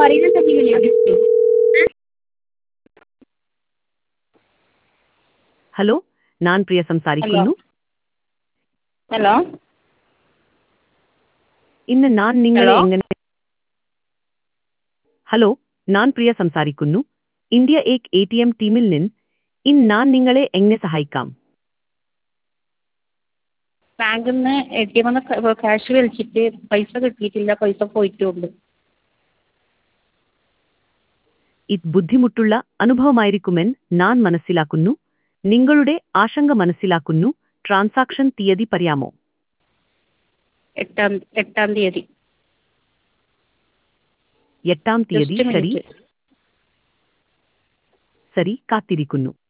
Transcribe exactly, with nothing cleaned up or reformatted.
പറയുന്നത് എന്തെങ്കിലും ഹലോ, ഞാൻ പ്രിയ ഹലോ സംസാരിക്കുന്നു. ഹലോ ഇന്ന് ഞാൻ നിങ്ങളെ ഹലോ എങ്ങനെ ഹലോ ഞാൻ പ്രിയ സംസാരിക്കുന്നു. ഇന്ത്യ ഏക് എ ടി എം ടീമിൽ നിന്ന് ഇന്ന് ഞാൻ നിങ്ങളെ എങ്ങനെ സഹായിക്കാം? ബാങ്കിൽ നിന്ന് എ ടി എമ്മിൽ നിന്ന് ക്യാഷ് വലിച്ചിട്ട് പൈസ കിട്ടിയിട്ടില്ല, പൈസ പോയിട്ടുള്ളൂ. ഇത് ബുദ്ധിമുട്ടുള്ള അനുഭവമായിരിക്കുമെന്ന് ഞാൻ മനസ്സിലാക്കുന്നു. നിങ്ങളുടെ ആശങ്ക മനസ്സിലാക്കുന്നു. ട്രാൻസാക്ഷൻ തീയതി പറയാമോ? എട്ടാം എട്ടാം തീയതി. എട്ടാം തീയതി. ജസ്റ്റ് ശരി മിനിറ്റ്. ശരി കാത്തിരിക്കുന്നു.